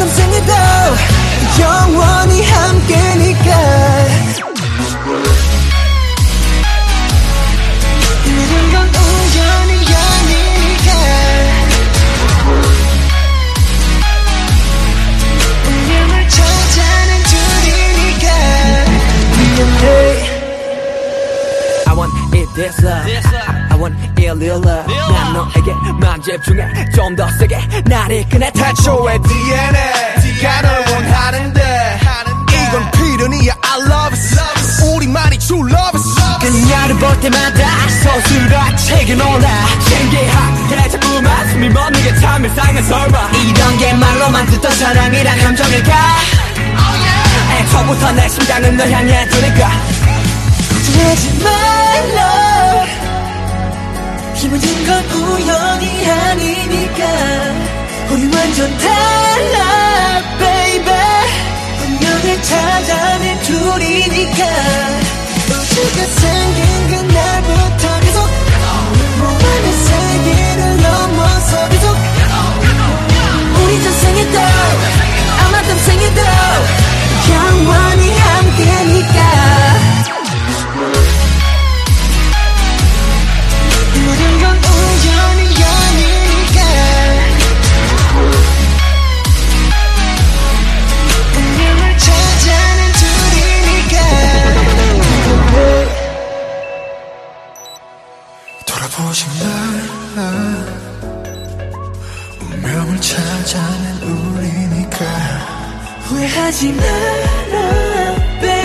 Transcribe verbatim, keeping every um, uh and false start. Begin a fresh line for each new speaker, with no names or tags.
전생에도 영원히 함께니까. 모든 건 우연이 아니니까. 운명을 찾아낸 둘이니까. 미안해.
I want it this love, I, I want it real love. 난 너에게만 집중해 좀 더 세게 날 이끄네.
태초의 디엔에이 가 널 원하는데 이건 필연이야. I love it, 우리만이 true love it.
그녀를 볼 때마다 서술같이 놀라. 신기하게 자꾸만 숨이 멎는 게 참 이상한 설마. 이런 게 말로만 듣던 사랑이란 감정일까. 애초부터 내 심장은 널 향해 두니까.
걱정하지 말라. 이 모든 건 우연이 아니니까. 우리 완전 달라 baby. 운명을 찾아낸 둘이니까. 우주가 생긴 그날부터 계속 몸안의 세계를 넘어서 계속 우리 전생에도 아마 땀생에도 영원히 함께니까. 모든 건 우연이 아니니까. 운명을 찾아낸 둘이니까.
돌아보지 마. 운명을 찾아낸 우리니까.
후회하지 마라 baby.